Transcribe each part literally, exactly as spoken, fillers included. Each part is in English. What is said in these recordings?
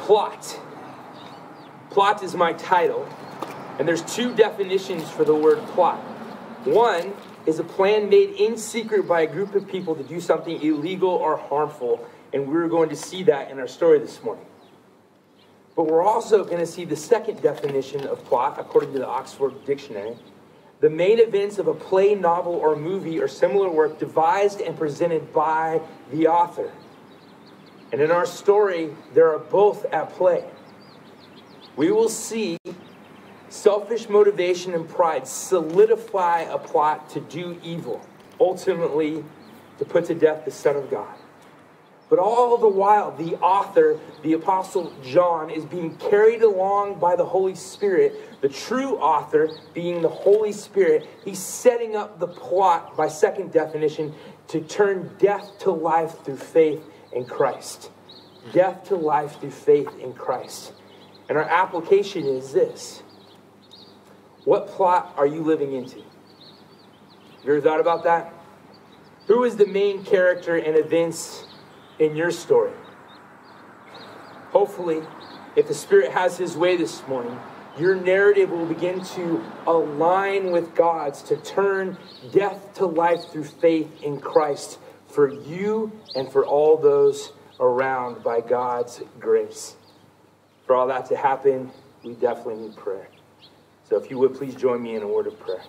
Plot. Plot is my title. And there's two definitions for the word plot. One is a plan made in secret by a group of people to do something illegal or harmful. And we're going to see that in our story this morning. But we're also going to see the second definition of plot, according to the Oxford Dictionary. The main events of a play, novel, or movie or similar work devised and presented by the author. And in our story, there are both at play. We will see selfish motivation and pride solidify a plot to do evil, ultimately to put to death the Son of God. But all the while, the author, the Apostle John, is being carried along by the Holy Spirit. The true author, being the Holy Spirit, he's setting up the plot, by second definition, to turn death to life through faith in Christ. Death to life through faith in Christ. And our application is this. What plot are you living into? Have you ever thought about that? Who is the main character and events in your story? Hopefully, if the Spirit has his way this morning, your narrative will begin to align with God's to turn death to life through faith in Christ for you and for all those around by God's grace. For all that to happen, we definitely need prayer. So if you would, please join me in a word of prayer.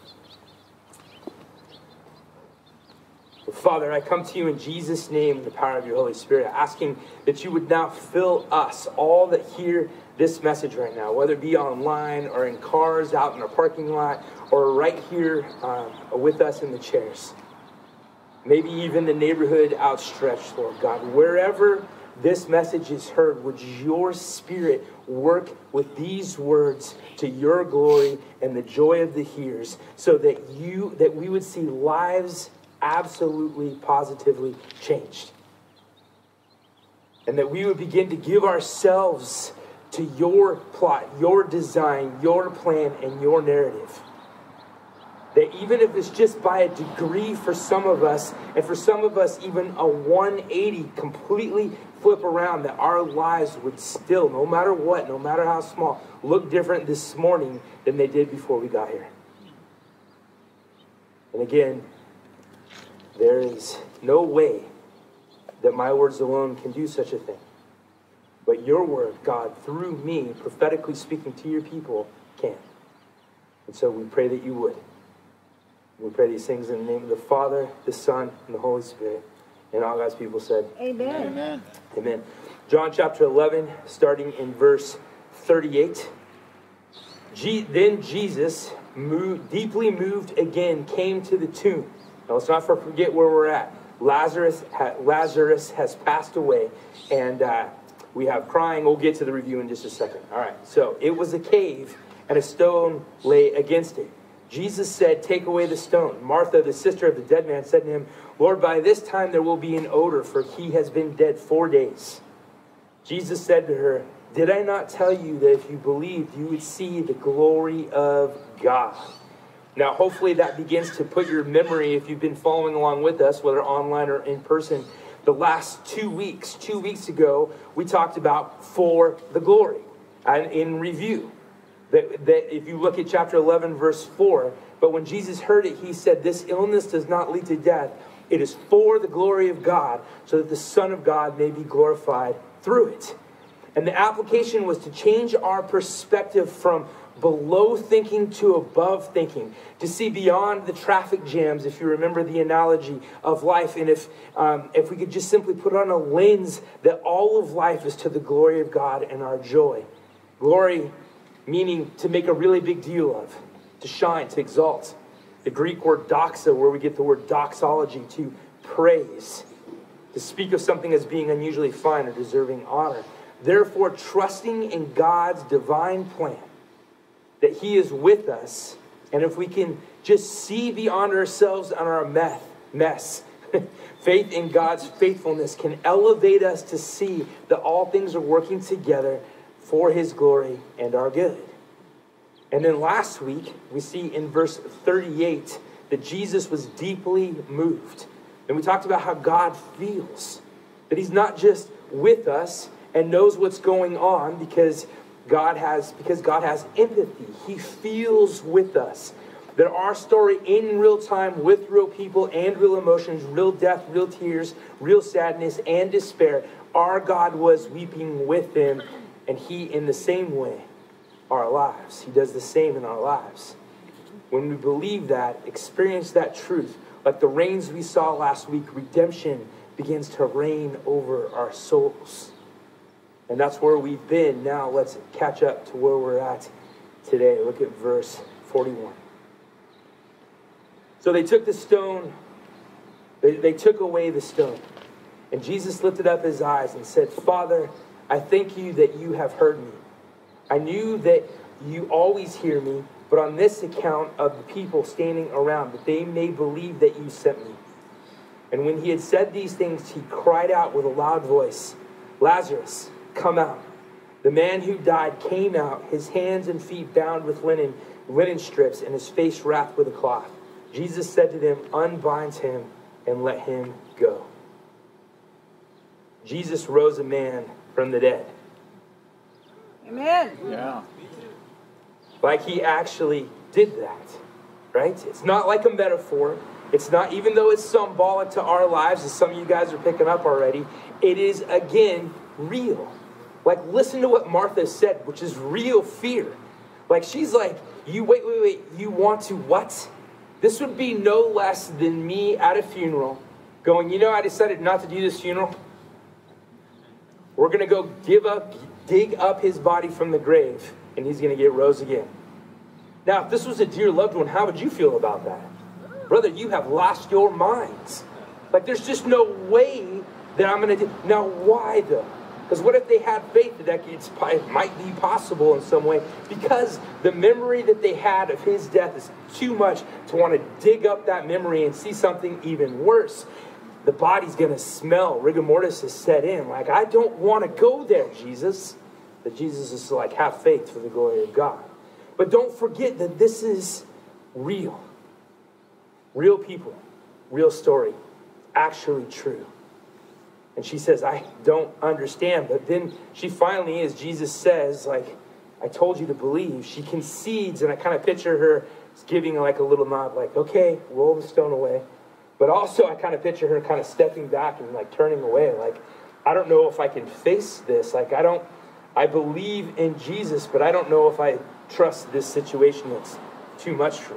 Father, I come to you in Jesus' name in the power of your Holy Spirit, asking that you would now fill us, all that hear this message right now, whether it be online or in cars out in our parking lot or right here um, with us in the chairs. Maybe even the neighborhood outstretched, Lord God. Wherever this message is heard, would your Spirit work with these words to your glory and the joy of the hearers, so that you, that we would see lives absolutely, positively changed. And that we would begin to give ourselves to your plot, your design, your plan, and your narrative. That even if it's just by a degree for some of us, and for some of us even a one eighty, completely flip around, that our lives would still, no matter what, no matter how small, look different this morning than they did before we got here. And again, there is no way that my words alone can do such a thing. But your word, God, through me, prophetically speaking to your people, can. And so we pray that you would. We pray these things in the name of the Father, the Son, and the Holy Spirit. And all God's people said, Amen. Amen. Amen. John chapter eleven, starting in verse thirty-eight. G- then Jesus, moved, deeply moved again, came to the tomb. Now, let's not forget where we're at. Lazarus, ha- Lazarus has passed away, and uh, we have crying. We'll get to the review in just a second. All right, so it was a cave, and a stone lay against it. Jesus said, "Take away the stone." Martha, the sister of the dead man, said to him, "Lord, by this time there will be an odor, for he has been dead four days." Jesus said to her, "Did I not tell you that if you believed, you would see the glory of God?" Now, hopefully that begins to put your memory, if you've been following along with us, whether online or in person. The last two weeks, two weeks ago, we talked about for the glory. And in review, that, that if you look at chapter eleven, verse four, but when Jesus heard it, he said, "This illness does not lead to death. It is for the glory of God, so that the Son of God may be glorified through it." And the application was to change our perspective from below thinking to above thinking, to see beyond the traffic jams, if you remember the analogy of life. And if um, if we could just simply put on a lens that all of life is to the glory of God and our joy. Glory meaning to make a really big deal of, to shine, to exalt. The Greek word doxa, where we get the word doxology, to praise, to speak of something as being unusually fine or deserving honor. Therefore, trusting in God's divine plan, that he is with us, and if we can just see beyond ourselves and our meth, mess, faith in God's faithfulness can elevate us to see that all things are working together for his glory and our good. And then last week, we see in verse thirty-eight that Jesus was deeply moved. And we talked about how God feels, that he's not just with us and knows what's going on because God has because God has empathy. He feels with us. That our story in real time with real people and real emotions, real death, real tears, real sadness and despair, our God was weeping with them, and he, in the same way, our lives. He does the same in our lives. When we believe that, experience that truth, like the rains we saw last week, redemption begins to reign over our souls. And that's where we've been. Now let's catch up to where we're at today. Look at verse forty-one. So they took the stone, they, they took away the stone. And Jesus lifted up his eyes and said, Father, I thank you that you have heard me. I knew that you always hear me, but on this account of the people standing around, that they may believe that you sent me. And when he had said these things, he cried out with a loud voice, Lazarus, come out. The man who died came out, his hands and feet bound with linen, linen strips, and his face wrapped with a cloth. Jesus said to them, unbind him and let him go. Jesus rose a man from the dead. Amen. Yeah. Like he actually did that, right? It's not like a metaphor. It's not, even though it's symbolic to our lives, as some of you guys are picking up already, it is, again, real. Like, listen to what Martha said, which is real fear. Like, she's like, you, wait, wait, wait, you want to what? This would be no less than me at a funeral going, you know, I decided not to do this funeral. We're going to go give up, dig up his body from the grave, and he's going to get rose again. Now, if this was a dear loved one, how would you feel about that? Brother, you have lost your minds. Like, there's just no way that I'm going to do. Now, why, though? Because what if they had faith that it's, it might be possible in some way? Because the memory that they had of his death is too much to want to dig up that memory and see something even worse. The body's going to smell. Rigor mortis is set in. Like, I don't want to go there, Jesus. But Jesus is like, have faith for the glory of God. But don't forget that this is real. Real people. Real story. Actually true. And she says, I don't understand. But then she finally is, Jesus says, like, I told you to believe. She concedes, and I kind of picture her giving like a little nod, like, okay, roll the stone away. But also I kind of picture her kind of stepping back and like turning away. Like, I don't know if I can face this. Like, I don't, I believe in Jesus, but I don't know if I trust this situation. That's too much for me.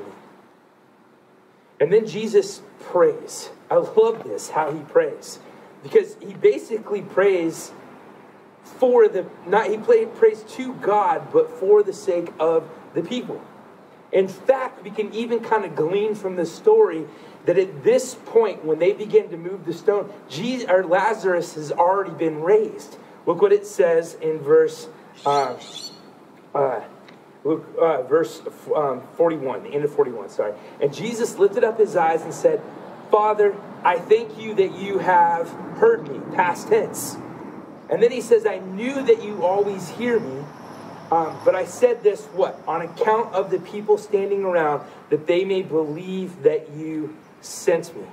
And then Jesus prays. I love this, how he prays. Because he basically prays for the, not he play, prays to God, but for the sake of the people. In fact, we can even kind of glean from the story that at this point, when they begin to move the stone, Jesus, or Lazarus has already been raised. Look what it says in verse, uh, uh, look, uh, verse um, forty-one, the end of forty-one, sorry. And Jesus lifted up his eyes and said, Father, I thank you that you have heard me, past tense. And then he says, I knew that you always hear me, um, but I said this, what? On account of the people standing around, that they may believe that you sent me.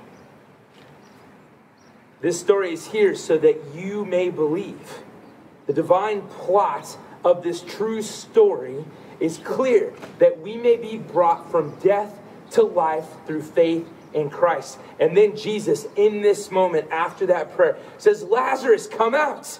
This story is here so that you may believe. The divine plot of this true story is clear, that we may be brought from death to life through faith in Christ. And then Jesus, in this moment, after that prayer, says, Lazarus, come out.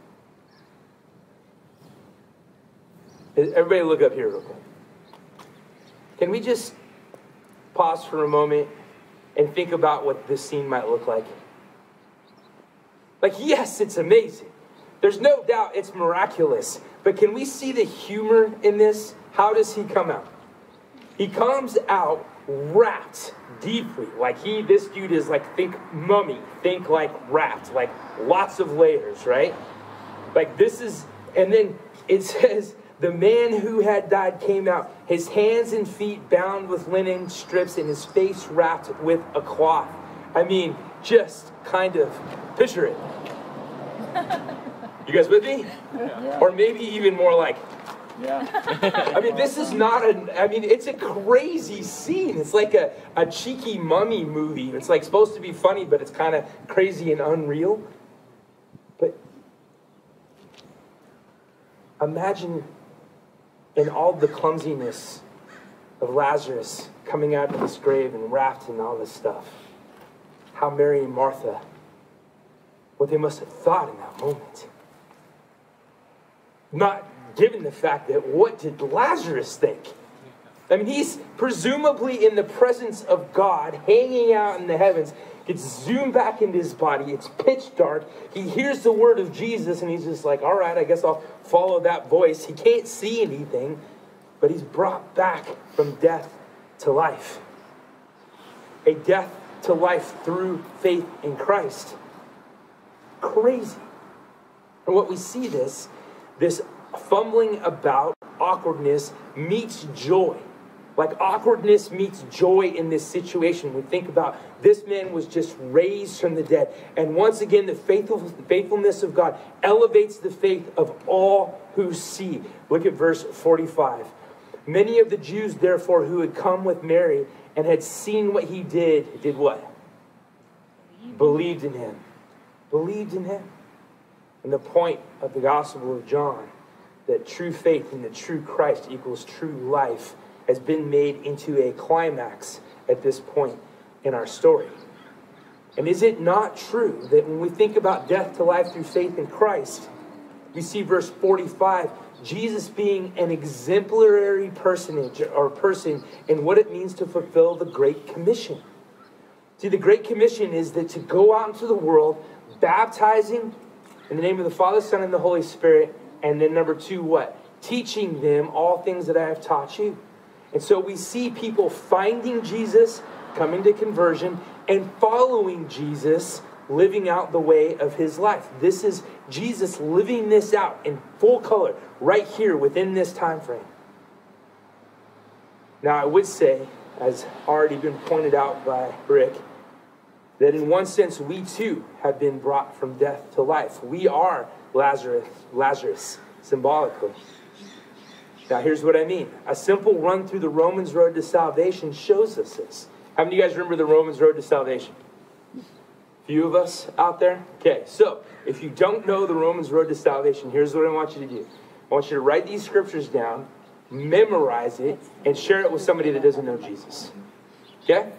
Everybody look up here real quick. Can we just pause for a moment and think about what this scene might look like? Like, yes, it's amazing. There's no doubt it's miraculous. But can we see the humor in this? How does he come out? He comes out wrapped deeply. Like he, this dude is like, think mummy, think like wrapped, like lots of layers, right? Like this is, and then it says, the man who had died came out, his hands and feet bound with linen strips and his face wrapped with a cloth. I mean, just kind of picture it. You guys with me? Yeah. Or maybe even more like, yeah. I mean, this is not a, I mean, it's a crazy scene. It's like a, a cheeky mummy movie. It's like supposed to be funny, but it's kind of crazy and unreal. But Imagine in all the clumsiness of Lazarus coming out of this grave and wrapped in all this stuff, how Mary and Martha, what they must have thought in that moment. Not given the fact that what did Lazarus think? I mean, he's presumably in the presence of God, hanging out in the heavens, gets zoomed back into his body. It's pitch dark. He hears the word of Jesus, and he's just like, all right, I guess I'll follow that voice. He can't see anything, but he's brought back from death to life. A death to life through faith in Christ. Crazy. And what we see this, this fumbling about, awkwardness meets joy. Like awkwardness meets joy in this situation. We think about this man was just raised from the dead. And once again, the faithful, faithfulness of God elevates the faith of all who see. Look at verse forty-five. Many of the Jews, therefore, who had come with Mary and had seen what he did, did what? Believed in him. Believed in him. And the point of the Gospel of John, that true faith in the true Christ equals true life, has been made into a climax at this point in our story. And is it not true that when we think about death to life through faith in Christ, we see verse forty-five, Jesus being an exemplary personage or person in what it means to fulfill the Great Commission. See, the Great Commission is that to go out into the world, baptizing in the name of the Father, Son, and the Holy Spirit, and then number two, what? Teaching them all things that I have taught you. And so we see people finding Jesus, coming to conversion, and following Jesus, living out the way of his life. This is Jesus living this out in full color, right here within this time frame. Now, I would say, as already been pointed out by Rick, that in one sense, we too have been brought from death to life. We are Lazarus, Lazarus, symbolically. Now, here's what I mean. A simple run through the Romans road to salvation shows us this. How many of you guys remember the Romans road to salvation? Few of us out there? Okay, so if you don't know the Romans road to salvation, here's what I want you to do. I want you to write these scriptures down, memorize it, and share it with somebody that doesn't know Jesus. Okay?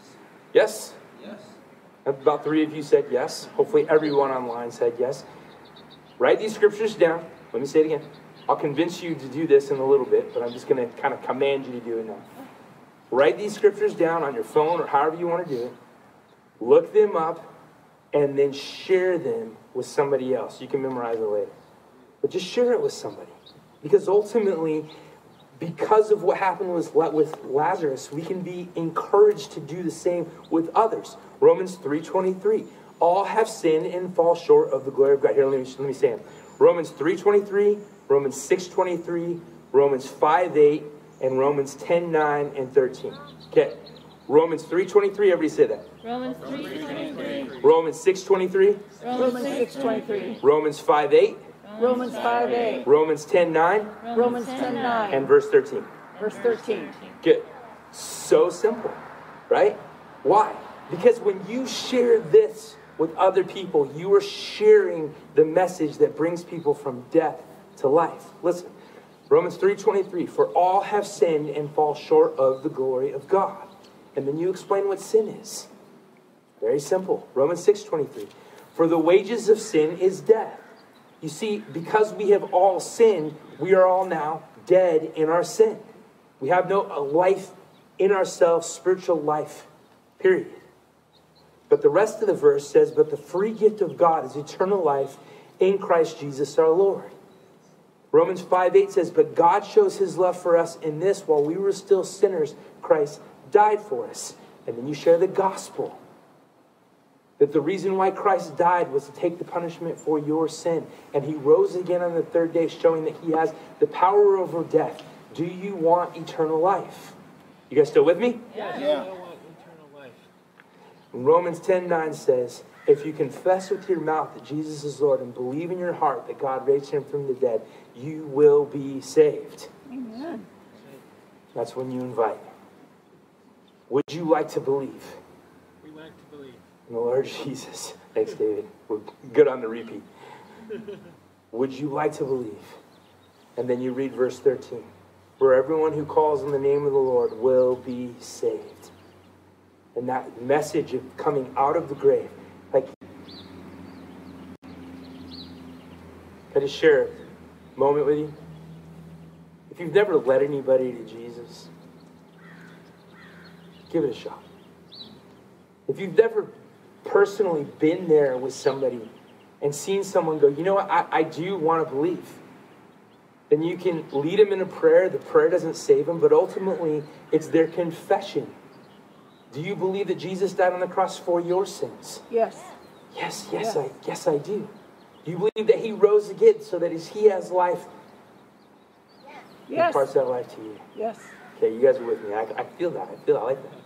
Yes? Yes. About three of you said yes. Hopefully everyone online said yes. Write these scriptures down. Let me say it again. I'll convince you to do this in a little bit, but I'm just going to kind of command you to do it now. Write these scriptures down on your phone or however you want to do it. Look them up, and then share them with somebody else. You can memorize it later. But just share it with somebody. Because ultimately, because of what happened with Lazarus, we can be encouraged to do the same with others. Romans three twenty-three. All have sinned and fall short of the glory of God. Here, let me, let me say them. Romans three twenty-three, Romans six twenty-three, Romans five eight, and Romans ten nine and thirteen. Okay. Romans three twenty-three, everybody say that. Romans three twenty-three. Romans six twenty-three. Romans six twenty-three. Romans five eight. Romans five eight. Romans ten nine. Romans ten nine. And verse thirteen. Verse thirteen. Good. So simple, right? Why? Because when you share this with other people, you are sharing the message that brings people from death to life. Listen, Romans three twenty-three, for all have sinned and fall short of the glory of God. And then you explain what sin is. Very simple. Romans six twenty-three, for the wages of sin is death. You see, because we have all sinned, we are all now dead in our sin. We have no life in ourselves, spiritual life, period. But the rest of the verse says, but the free gift of God is eternal life in Christ Jesus our Lord. Romans five eight says, but God shows his love for us in this, while we were still sinners, Christ died for us. And then you share the gospel. That the reason why Christ died was to take the punishment for your sin. And he rose again on the third day, showing that he has the power over death. Do you want eternal life? You guys still with me? Yeah. Yeah. yeah. Romans ten nine says, if you confess with your mouth that Jesus is Lord and believe in your heart that God raised him from the dead, you will be saved. Amen. That's when you invite. Would you like to believe? We like to believe. In the Lord Jesus. Thanks, David. We're good on the repeat. Would you like to believe? And then you read verse thirteen, where everyone who calls on the name of the Lord will be saved. And that message of coming out of the grave, like, can I just share a moment with you? If you've never led anybody to Jesus, give it a shot. If you've never personally been there with somebody and seen someone go, you know what, I, I do want to believe, then you can lead them in a prayer. The prayer doesn't save them, but ultimately it's their confession. Do you believe that Jesus died on the cross for your sins? Yes. Yes, yes, Yes. I yes I do. Do you believe that he rose again so that as he has life, he Yes. imparts that life to you? Yes. Okay, you guys are with me. I, I feel that. I feel I like that.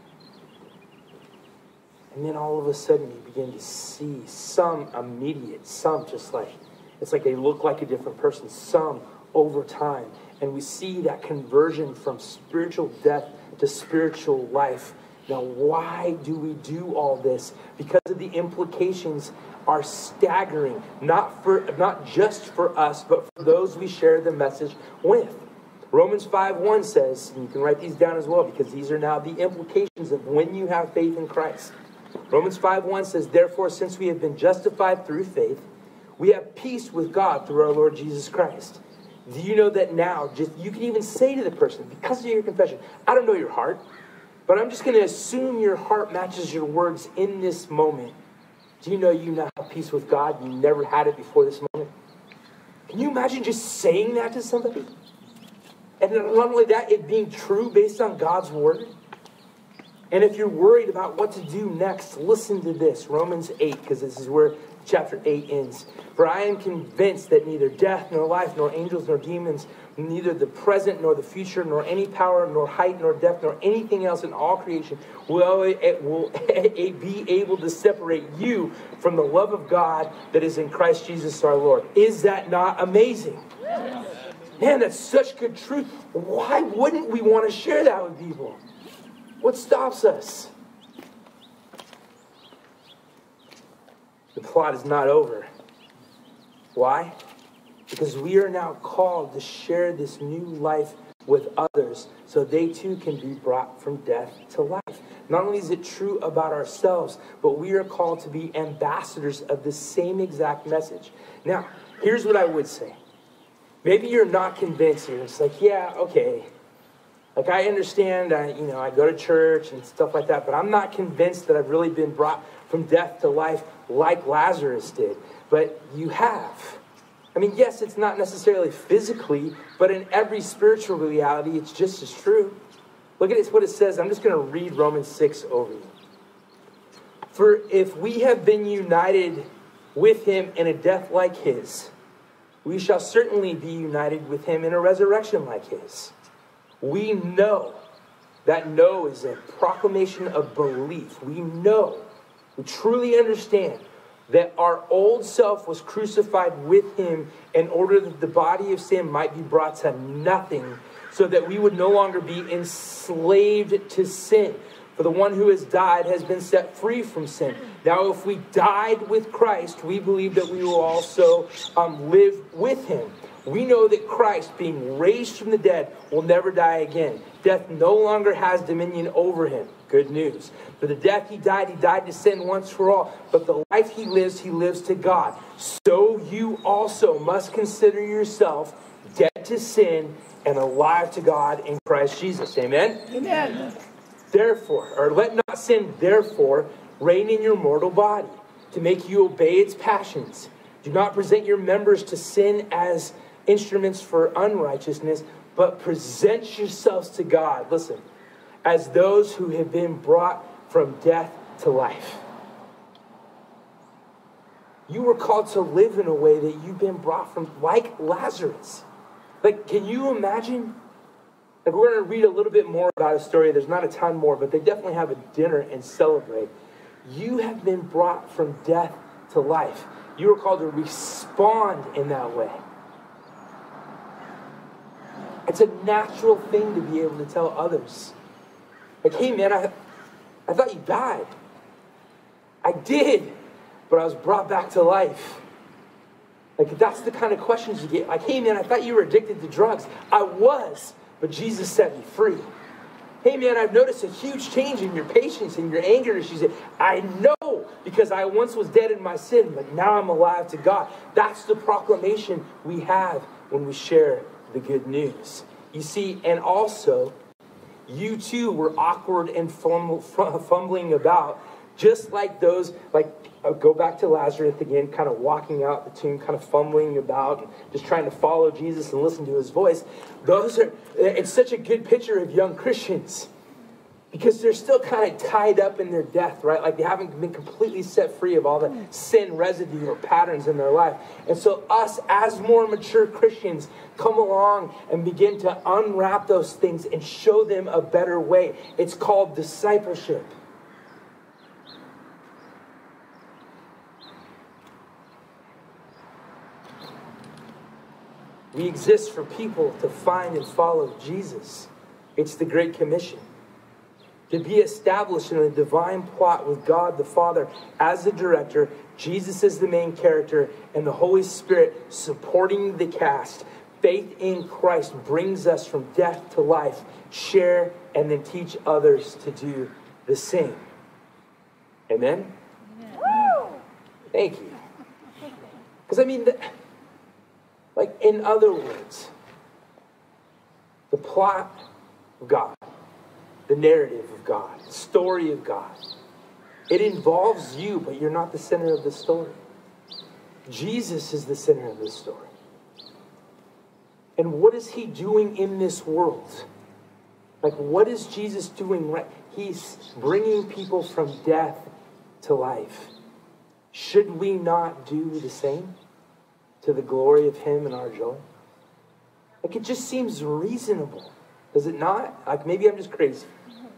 And then all of a sudden you begin to see some immediate, some just like, it's like they look like a different person, some over time. And we see that conversion from spiritual death to spiritual life. Now, why do we do all this? Because of the implications are staggering, not for not just for us, but for those we share the message with. Romans five one says, and you can write these down as well, because these are now the implications of when you have faith in Christ. Romans five one says, therefore, since we have been justified through faith, we have peace with God through our Lord Jesus Christ. Do you know that now, just you can even say to the person, because of your confession, I don't know your heart, but I'm just going to assume your heart matches your words in this moment. Do you know you now have peace with God? You never had it before this moment. Can you imagine just saying that to somebody? And not only that, it being true based on God's word. And if you're worried about what to do next, listen to this. Romans eight, because this is where chapter eight ends. For I am convinced that neither death, nor life, nor angels, nor demons, neither the present, nor the future, nor any power, nor height, nor depth, nor anything else in all creation will, it will be able to separate you from the love of God that is in Christ Jesus our Lord. Is that not amazing? Man, that's such good truth. Why wouldn't we want to share that with people? What stops us? The plot is not over. Why? Because we are now called to share this new life with others so they too can be brought from death to life. Not only is it true about ourselves, but we are called to be ambassadors of the same exact message. Now, here's what I would say. Maybe you're not convinced here. It's like, yeah, okay. Like, I understand, I, you know, I go to church and stuff like that, but I'm not convinced that I've really been brought from death to life like Lazarus did. But you have. I mean, yes, it's not necessarily physically, but in every spiritual reality, it's just as true. Look at this, what it says. I'm just going to read Romans six over you. For if we have been united with him in a death like his, we shall certainly be united with him in a resurrection like his. We know, that know is a proclamation of belief. We know, we truly understand that our old self was crucified with him in order that the body of sin might be brought to nothing, so that we would no longer be enslaved to sin. For the one who has died has been set free from sin. Now, if we died with Christ, we believe that we will also um, live with him. We know that Christ, being raised from the dead, will never die again. Death no longer has dominion over him. Good news. For the death he died, he died to sin once for all. But the life he lives, he lives to God. So you also must consider yourself dead to sin and alive to God in Christ Jesus. Amen? Amen. Therefore, or let not sin, therefore, reign in your mortal body, to make you obey its passions. Do not present your members to sin as instruments for unrighteousness, but present yourselves to God, listen, as those who have been brought from death to life. You were called to live in a way that you've been brought from, like Lazarus. Like, can you imagine? Like, we're going to read a little bit more about a story. There's not a ton more, but they definitely have a dinner and celebrate. You have been brought from death to life. You were called to respond in that way. It's a natural thing to be able to tell others. Like, hey man, I, I thought you died. I did, but I was brought back to life. Like, that's the kind of questions you get. Like, hey, man, I thought you were addicted to drugs. I was, but Jesus set me free. Hey, man, I've noticed a huge change in your patience and your anger. She said, I know, because I once was dead in my sin, but now I'm alive to God. That's the proclamation we have when we share the good news. You see, and also, you too were awkward and fumbling about, just like those, like, uh, go back to Lazarus again, kind of walking out the tomb, kind of fumbling about, just trying to follow Jesus and listen to his voice. Those are, it's such a good picture of young Christians, because they're still kind of tied up in their death, right? Like, they haven't been completely set free of all the sin residue or patterns in their life. And so us, as more mature Christians, come along and begin to unwrap those things and show them a better way. It's called discipleship. We exist for people to find and follow Jesus. It's the Great Commission. To be established in a divine plot with God the Father as the director, Jesus is the main character, and the Holy Spirit supporting the cast. Faith in Christ brings us from death to life. Share and then teach others to do the same. Amen? Amen. Thank you. Because, I mean, the, like, in other words, the plot of God, the narrative of God, the story of God, it involves you, but you're not the center of the story. Jesus is the center of the story. And what is he doing in this world? Like, what is Jesus doing right? He's bringing people from death to life. Should we not do the same to the glory of him and our joy? Like, it just seems reasonable. Does it not? Like, maybe I'm just crazy.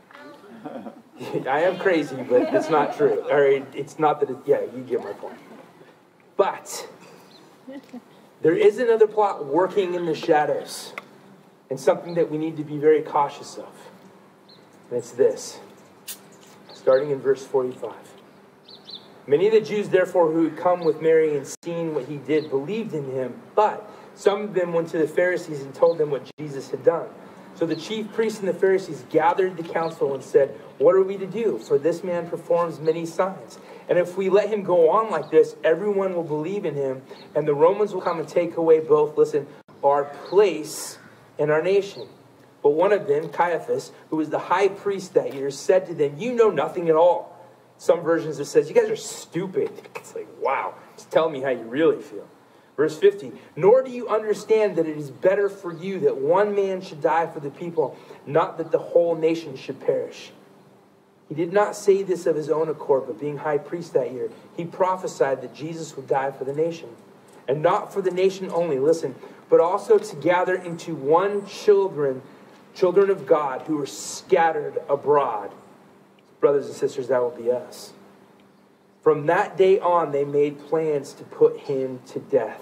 I am crazy, but it's not true. Or it's not that it, yeah, you get my point. But there is another plot working in the shadows, and something that we need to be very cautious of. And it's this. Starting in verse forty-five. Many of the Jews, therefore, who had come with Mary and seen what he did, believed in him. But some of them went to the Pharisees and told them what Jesus had done. So the chief priests and the Pharisees gathered the council and said, what are we to do? For this man performs many signs. And if we let him go on like this, everyone will believe in him, and the Romans will come and take away both, listen, our place and our nation. But one of them, Caiaphas, who was the high priest that year, said to them, you know nothing at all. Some versions it says, you guys are stupid. It's like, wow, just tell me how you really feel. Verse fifty, nor do you understand that it is better for you that one man should die for the people, not that the whole nation should perish. He did not say this of his own accord, but being high priest that year, he prophesied that Jesus would die for the nation. And not for the nation only, listen, but also to gather into one children, children of God who are scattered abroad. Brothers and sisters, that will be us. From that day on, they made plans to put him to death.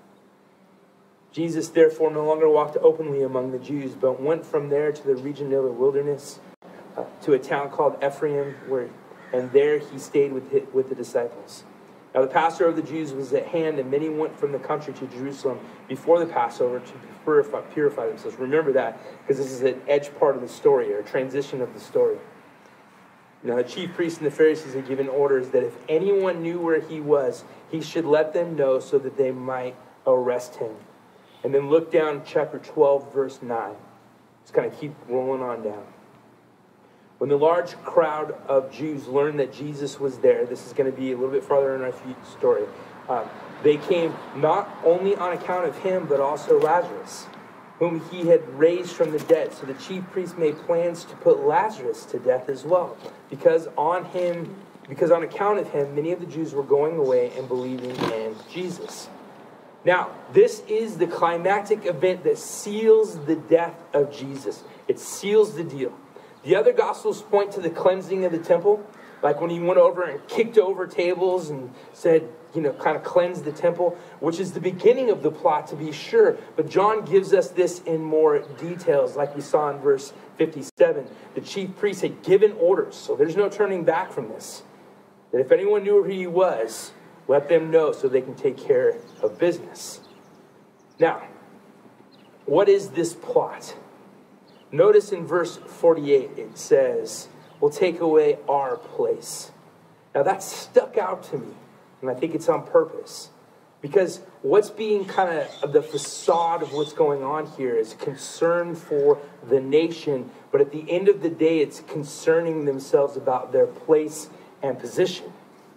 Jesus, therefore, no longer walked openly among the Jews, but went from there to the region of the wilderness, uh, to a town called Ephraim, where, and there he stayed with, his, with the disciples. Now the Passover of the Jews was at hand, and many went from the country to Jerusalem before the Passover to purify, purify themselves. Remember that, because this is an edge part of the story, or a transition of the story. Now the chief priests and the Pharisees had given orders that if anyone knew where he was, he should let them know so that they might arrest him. And then look down chapter twelve, verse nine. Just kind of keep rolling on down. When the large crowd of Jews learned that Jesus was there, this is going to be a little bit farther in our story, uh, they came not only on account of him, but also Lazarus, whom he had raised from the dead. So the chief priests made plans to put Lazarus to death as well, because on him, because on account of him, many of the Jews were going away and believing in Jesus. Now, this is the climactic event that seals the death of Jesus. It seals the deal. The other Gospels point to the cleansing of the temple, like when he went over and kicked over tables and said, you know, kind of cleansed the temple, which is the beginning of the plot, to be sure. But John gives us this in more details, like we saw in verse fifty-seven. The chief priests had given orders, so there's no turning back from this, that if anyone knew where he was, Let them know so they can take care of business. Now, what is this plot? Notice in verse forty-eight, it says, we'll take away our place. Now that stuck out to me, and I think it's on purpose. Because what's being kind of the facade of what's going on here is concern for the nation, but at the end of the day, it's concerning themselves about their place and position.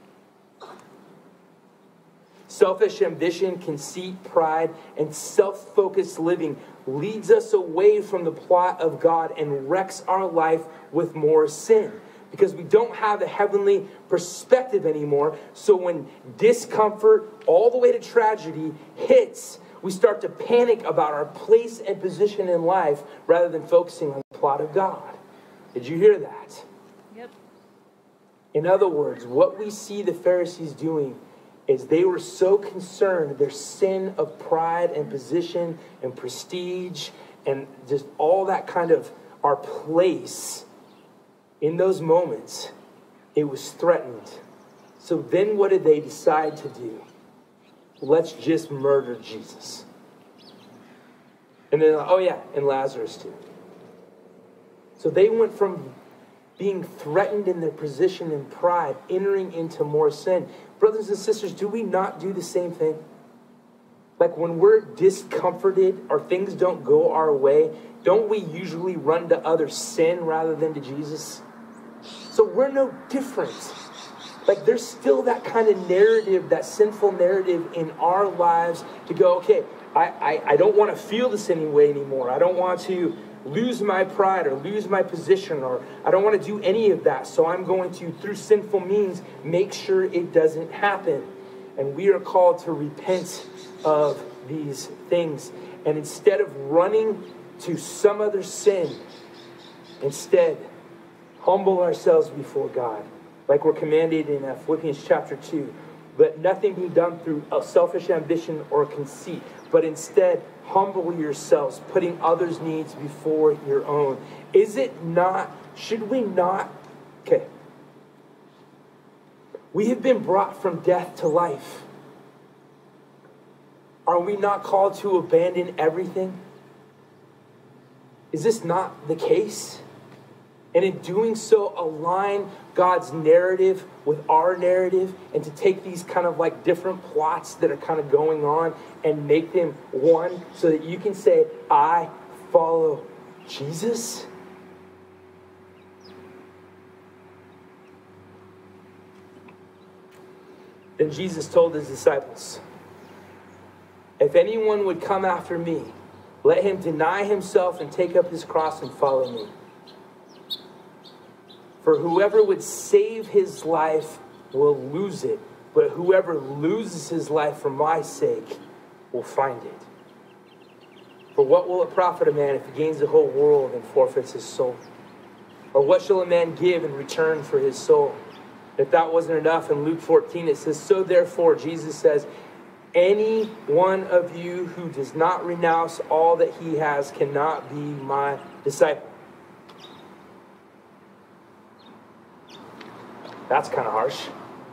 Selfish ambition, conceit, pride, and self-focused living leads us away from the plot of God and wrecks our life with more sin. Because we don't have a heavenly perspective anymore. So when discomfort, all the way to tragedy, hits, we start to panic about our place and position in life rather than focusing on the plot of God. Did you hear that? Yep. In other words, what we see the Pharisees doing is they were so concerned with their sin of pride and position and prestige and just all that kind of our place. In those moments, it was threatened. So then what did they decide to do? Let's just murder Jesus. And then, oh yeah, and Lazarus too. So they went from being threatened in their position and pride, entering into more sin. Brothers and sisters, do we not do the same thing? Like when we're discomforted or things don't go our way, don't we usually run to other sin rather than to Jesus? So we're no different. Like there's still that kind of narrative, that sinful narrative in our lives to go, okay, I, I, I don't want to feel this anyway anymore. I don't want to lose my pride or lose my position, or I don't want to do any of that. So I'm going to, through sinful means, make sure it doesn't happen. And we are called to repent of these things. And instead of running to some other sin, instead, humble ourselves before God, like we're commanded in uh, Philippians chapter two. Let nothing be done through a selfish ambition or conceit, but instead humble yourselves, putting others' needs before your own. Is it not, should we not, okay, we have been brought from death to life. Are we not called to abandon everything? Is this not the case? And in doing so, align God's narrative with our narrative, and to take these kind of like different plots that are kind of going on and make them one, so that you can say, I follow Jesus. Then Jesus told his disciples, if anyone would come after me, let him deny himself and take up his cross and follow me. For whoever would save his life will lose it, but whoever loses his life for my sake will find it. For what will it profit a man if he gains the whole world and forfeits his soul? Or what shall a man give in return for his soul? If that wasn't enough, in Luke fourteen it says, so therefore, Jesus says, any one of you who does not renounce all that he has cannot be my disciple. That's kind of harsh.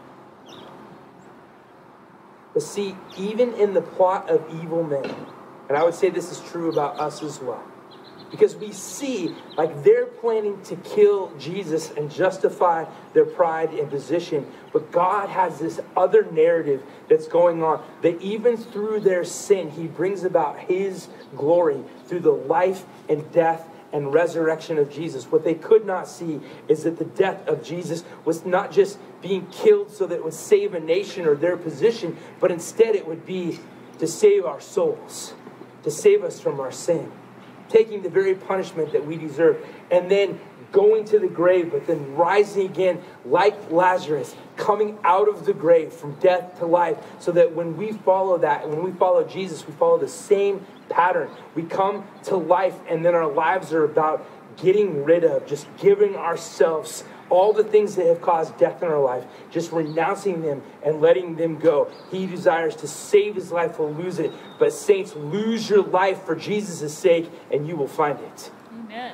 But see, even in the plot of evil men, and I would say this is true about us as well, because we see like they're planning to kill Jesus and justify their pride and position, but God has this other narrative that's going on, that even through their sin, he brings about his glory through the life and death and resurrection of Jesus. What they could not see is that the death of Jesus was not just being killed so that it would save a nation or their position, but instead it would be to save our souls, to save us from our sin, taking the very punishment that we deserve, and then going to the grave, but then rising again like Lazarus, coming out of the grave from death to life, so that when we follow that, when we follow Jesus, we follow the same pattern. We come to life, and then our lives are about getting rid of, just giving ourselves all the things that have caused death in our life, just renouncing them and letting them go. He desires to save his life, will lose it. But saints, lose your life for Jesus' sake, and you will find it. Amen.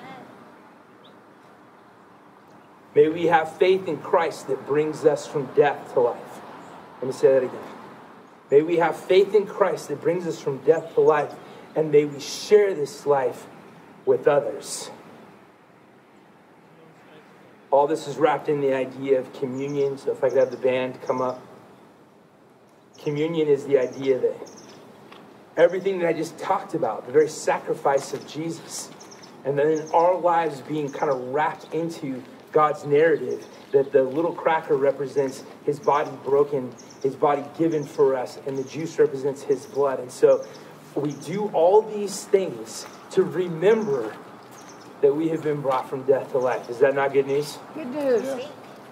May we have faith in Christ that brings us from death to life. Let me say that again. May we have faith in Christ that brings us from death to life, and may we share this life with others. All this is wrapped in the idea of communion. So if I could have the band come up. Communion is the idea that everything that I just talked about, the very sacrifice of Jesus, and then our lives being kind of wrapped into God's narrative, that the little cracker represents his body broken, his body given for us, and the juice represents his blood. And so we do all these things to remember that we have been brought from death to life. Is that not good news? Good news. Yeah.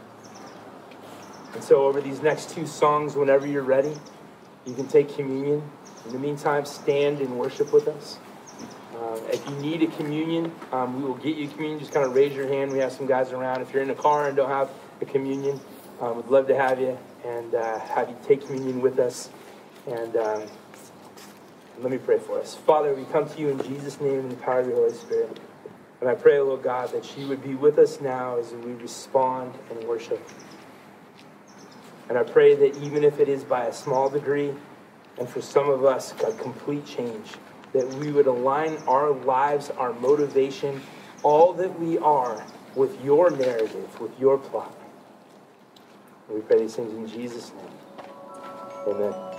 And so over these next two songs, whenever you're ready, you can take communion. In the meantime, stand and worship with us. Um, if you need a communion, um, we will get you communion. Just kind of raise your hand. We have some guys around. If you're in a car and don't have a communion, um, we'd love to have you and uh, have you take communion with us. And um, let me pray for us. Father, we come to you in Jesus' name in the power of your Holy Spirit. And I pray, Lord God, that you would be with us now as we respond and worship. And I pray that even if it is by a small degree, and for some of us, a complete change, that we would align our lives, our motivation, all that we are with your narrative, with your plot. And we pray these things in Jesus' name. Amen.